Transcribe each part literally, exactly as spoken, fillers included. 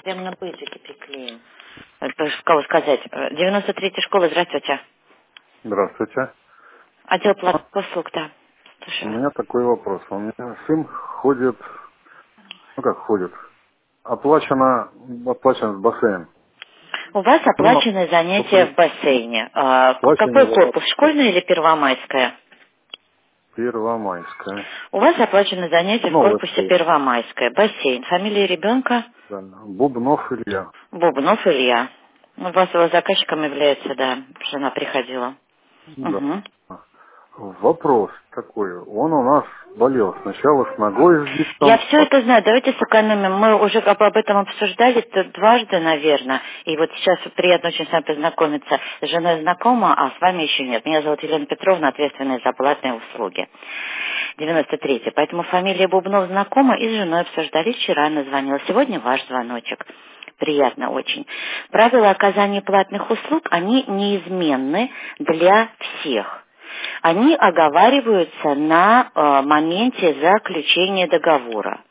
Прямо на бейджике приклеим. Это ж кого сказать. девяносто третья школа, здравствуйте. Здравствуйте. Отдел платных услуг, да. У Слушаю вас. меня такой вопрос. У меня сын ходит, ну как ходит, оплачено, оплачен в бассейн. У вас Ну, оплаченные занятия в бассейне. А, какой оплачено корпус, школьный или первомайская? Первомайская. У вас оплачены занятия в Новая корпусе школа. Первомайская. Бассейн. Фамилия ребенка? Да. Бубнов Илья. Бубнов Илья. У вас его заказчиком является, да, жена приходила. Да. Угу. Вопрос такой. Он у нас болел сначала с ногой, с Я гипсом. все это знаю. Давайте сэкономим. Мы уже об об этом обсуждали это дважды, наверное. И вот сейчас приятно очень с вами познакомиться. С женой знакома, а с вами еще нет. Меня зовут Елена Петровна, ответственная за платные услуги. девяносто третья. Поэтому фамилия Бубнов знакома, и с женой обсуждали. Вчера она звонила. Сегодня ваш звоночек. Приятно очень. Правила оказания платных услуг, они неизменны для всех. Они оговариваются на э, моменте заключения договора.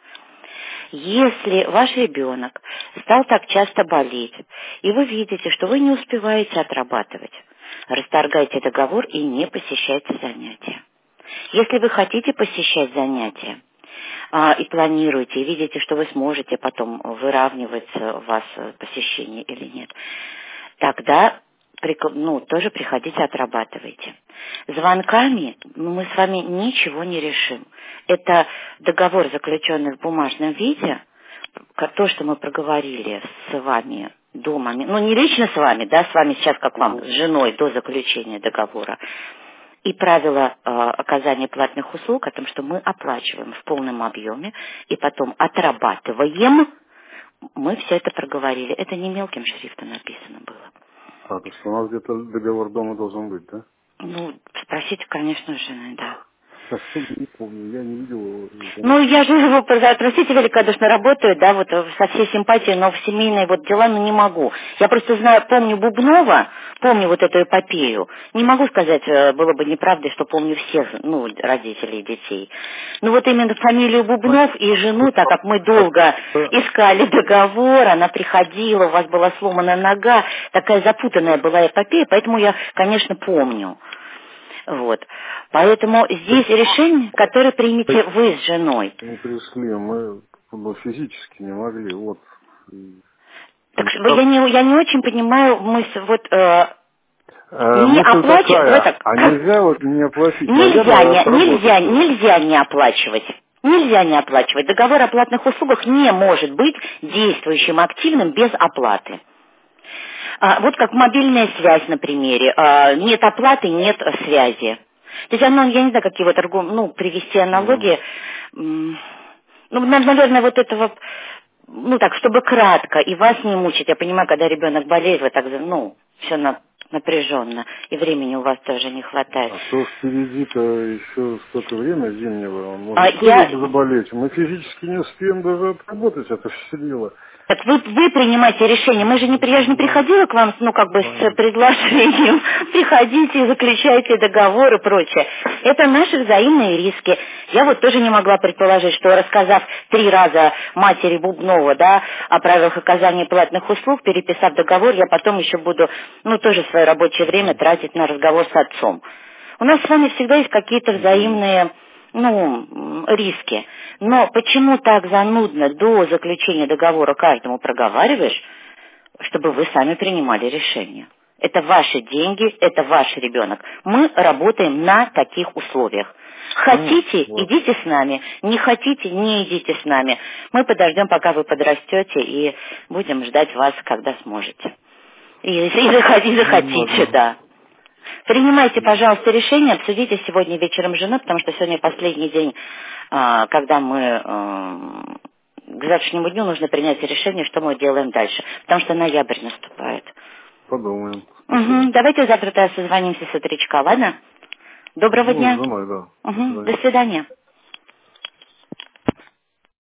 Если ваш ребенок стал так часто болеть, и вы видите, что вы не успеваете отрабатывать, расторгайте договор и не посещайте занятия. Если вы хотите посещать занятия, а, и планируете, и видите, что вы сможете потом выравнивать у вас посещение или нет, тогда прик- ну, тоже приходите, отрабатывайте. Звонками мы с вами ничего не решим. Это договор, заключенный в бумажном виде, ка- то, что мы проговорили с вами дома, ну не лично с вами, да, с вами сейчас как вам, с женой до заключения договора, и правила э, оказания платных услуг о том, что мы оплачиваем в полном объеме и потом отрабатываем, мы все это проговорили. Это не мелким шрифтом написано было. А, то есть у нас где-то договор дома должен быть, да? Ну, спросите, конечно, жены, да. Совсем не помню, я не видел его. Ну, я же его, простите, великодушно работаю, да, вот со всей симпатией, но в семейные вот дела, ну, не могу. Я просто знаю, помню Бубнова, помню вот эту эпопею. Не могу сказать, э, было бы неправдой, что помню всех, ну, родителей и детей. Ну, вот именно фамилию Бубнов и жену, так как мы долго искали договор, она приходила, у вас была сломана нога, такая запутанная была эпопея, поэтому я, конечно, помню. Вот. Поэтому здесь решение, которое примете вы с женой. Мы пришли, мы ну, физически не могли, вот. И Так что я не, я не очень понимаю мысль, вот э, Э, не мысль оплачивать, вот такая, так, а как, нельзя вот не оплатить, нельзя, наверное, не, нельзя, отработать его. нельзя не оплачивать. Нельзя не оплачивать. Договор о платных услугах не может быть действующим, активным без оплаты. А, вот как мобильная связь на примере. А, нет оплаты, нет связи. То есть оно, я не знаю, какие вот аргу- ну, привести Мгм. аналогии. М, Ну, на- наверное, вот этого, ну так, чтобы кратко, и вас не мучить. Я понимаю, когда ребенок болеет, вы так, ну, все напряженно, и времени у вас тоже не хватает. А то впереди-то еще столько времени зимнего, он А может тоже я, заболеть. Мы физически не успеем даже отработать это все дело. так вы, вы принимаете решение. Мы же не, при- я же не Да, приходила к вам, ну, как бы с понятно. предложением. Приходите, заключайте договор и прочее. Это наши взаимные риски. Я вот тоже не могла предположить, что рассказав три раза матери Бубнова, да, о правилах оказания платных услуг, переписав договор, я потом еще буду, ну, тоже свое рабочее время тратить на разговор с отцом. У нас с вами всегда есть какие-то Мгм. взаимные, ну, м, риски. Но почему так занудно до заключения договора каждому проговариваешь, чтобы вы сами принимали решение? Это ваши деньги, это ваш ребенок. Мы работаем на таких условиях. Ну, Хотите, вот. идите с нами. Не хотите, не идите с нами. Мы подождем, пока вы подрастете, и будем ждать вас, когда сможете. И, и захотите, Ну, захотите, ладно. да. Принимайте, пожалуйста, решение, обсудите сегодня вечером с женой, потому что сегодня последний день, а, когда мы а, к завтрашнему дню нужно принять решение, что мы делаем дальше, потому что ноябрь наступает. Подумаем. Спасибо. Угу. Давайте завтра тогда созвонимся с утречка, ладно? Доброго Ну, с дня. женой, да. До Угу. свидания. До свидания.